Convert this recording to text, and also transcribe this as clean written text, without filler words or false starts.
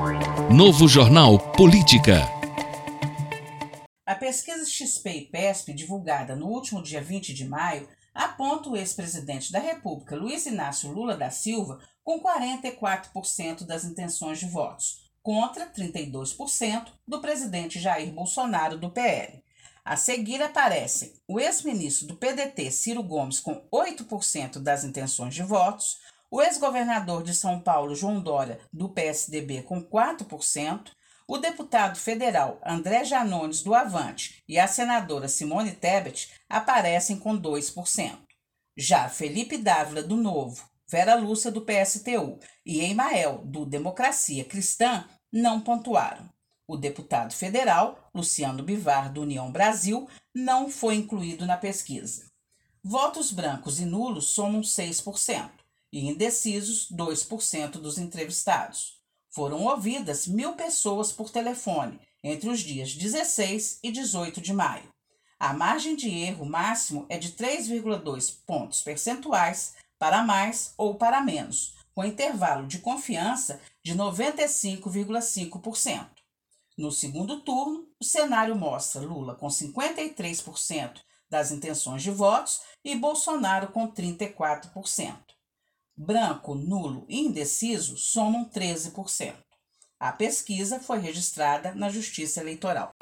Novo Jornal Política. A pesquisa XP e PESP, divulgada no último dia 20 de maio, aponta o ex-presidente da República, Luiz Inácio Lula da Silva, com 44% das intenções de votos, contra 32% do presidente Jair Bolsonaro, do PL. A seguir aparecem o ex-ministro do PDT, Ciro Gomes, com 8% das intenções de votos, o ex-governador de São Paulo, João Dória, do PSDB, com 4%, o deputado federal André Janones, do Avante, e a senadora Simone Tebet aparecem com 2%. Já Felipe Dávila, do Novo, Vera Lúcia, do PSTU e Emael, do Democracia Cristã, não pontuaram. O deputado federal, Luciano Bivar, do União Brasil, não foi incluído na pesquisa. Votos brancos e nulos somam 6% e indecisos 2% dos entrevistados. Foram ouvidas 1.000 pessoas por telefone entre os dias 16 e 18 de maio. A margem de erro máximo é de 3,2 pontos percentuais para mais ou para menos, com intervalo de confiança de 95,5%. No segundo turno, o cenário mostra Lula com 53% das intenções de votos e Bolsonaro com 34%. Branco, nulo e indeciso somam 13%. A pesquisa foi registrada na Justiça Eleitoral.